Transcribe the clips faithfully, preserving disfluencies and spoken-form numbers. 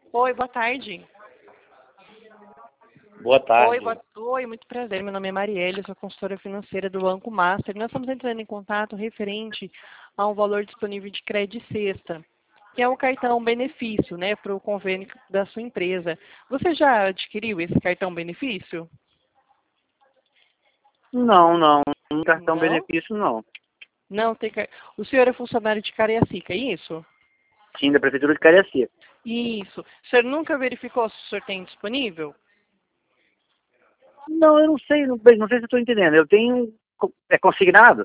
Oi, boa tarde. Boa Oi, tarde. boa... Oi, muito prazer. Meu nome é Marielle, sou consultora financeira do Banco Master. Nós estamos entrando em contato referente a um valor disponível de crédito sexta, que é o cartão benefício, né, para o convênio da sua empresa. Você já adquiriu esse cartão benefício? Não, não. Um cartão Não? benefício, não. Não tem. car- O senhor é funcionário de Cariacica, é isso? Sim, da Prefeitura de Cariacica. Isso. O senhor nunca verificou se o senhor tem disponível? Não, eu não sei, não, não sei se estou entendendo. Eu tenho... É consignado?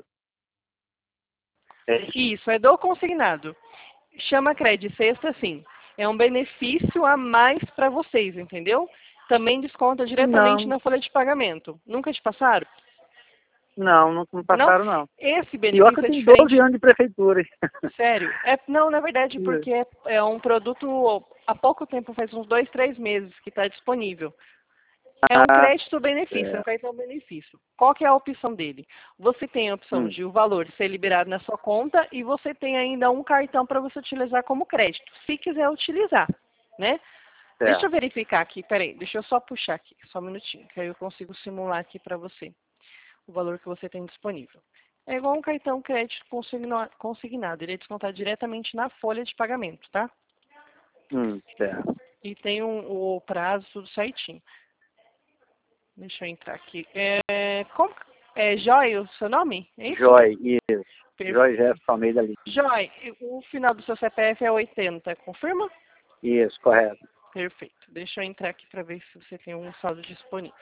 É isso? Isso, é do consignado. Chama crédito sexta, sim. É um benefício a mais para vocês, entendeu? Também desconta diretamente Não, na folha de pagamento. Nunca te passaram? não, não me Não? passaram, não. Esse Pior que eu benefício é tenho doze diferente. anos de prefeitura. Sério? É, não, na verdade, porque é, é um produto há pouco tempo, faz uns dois, três meses que está disponível. É um Ah, crédito-benefício, é um é. cartão-benefício. Qual que é a opção dele? Você tem a opção Hum, de o valor ser liberado na sua conta e você tem ainda um cartão para você utilizar como crédito, se quiser utilizar, né? Deixa eu certo. verificar aqui, peraí, deixa eu só puxar aqui, só um minutinho, que aí eu consigo simular aqui para você o valor que você tem disponível. É igual um cartão crédito consigna- consignado, ele é descontado diretamente na folha de pagamento, tá? Hum, certo. E tem um, o prazo tudo certinho. Deixa eu entrar aqui. É, como, é Joy o seu nome? É isso? Joy, isso. Joy Perfeito. Jefferson Almeida Lima. Joy, o final do seu C P F é oitenta, confirma? Isso, correto. Perfeito. Deixa eu entrar aqui para ver se você tem um saldo disponível.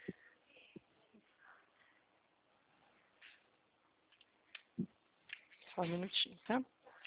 Só um minutinho, tá?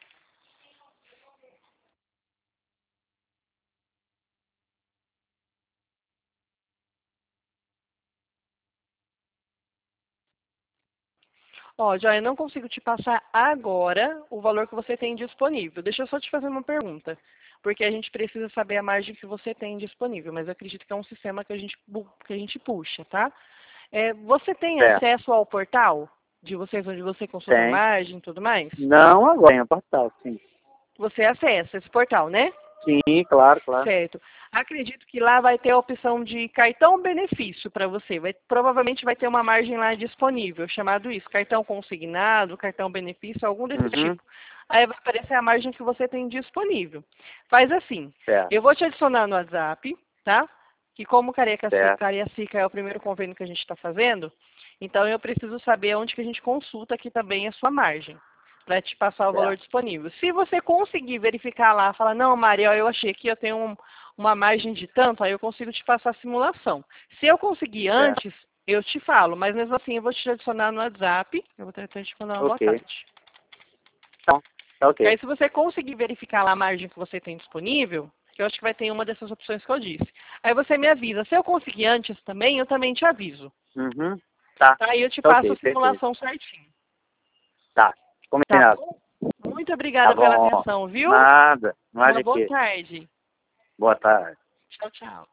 Ó, Joy, eu não consigo te passar agora o valor que você tem disponível. Deixa eu só te fazer uma pergunta. Porque a gente precisa saber a margem que você tem disponível, mas eu acredito que é um sistema que a gente, bu- que a gente puxa, tá? É, você tem Certo. acesso ao portal de vocês, onde você consulta a Tem. margem e tudo mais? Não agora, tem a portal, sim. Você acessa esse portal, né? Sim, claro, claro. Certo. Acredito que lá vai ter a opção de cartão benefício para você. Vai, provavelmente vai ter uma margem lá disponível, chamado isso, cartão consignado, cartão benefício, algum desse Uhum, tipo. Aí vai aparecer a margem que você tem disponível. Faz assim, certo, eu vou te adicionar no WhatsApp, tá? Que como Cariacica, certo. Cariacica é o primeiro convênio que a gente está fazendo, então eu preciso saber onde que a gente consulta aqui também a sua margem para te passar o valor Certo. disponível. Se você conseguir verificar lá, falar, não, Maria, ó, eu achei que eu tenho um- uma margem de tanto, aí eu consigo te passar a simulação. Se eu conseguir Certo. antes, eu te falo, mas mesmo assim eu vou te adicionar no WhatsApp, eu vou tentar te mandar uma boa Ok. tarde. Então, tá E ok. aí se você conseguir verificar lá a margem que você tem disponível, que eu acho que vai ter uma dessas opções que eu disse. Aí você me avisa. Se eu conseguir antes também, eu também te aviso. Uhum. Tá. Tá? Aí eu te Tá passo ok, a perfeito. simulação certinho. Tá. Tá Combinado. bom? Muito Tá obrigada pela bom. atenção, viu? Nada. Não há Uma de boa quê. tarde. Boa tarde. Tchau, tchau.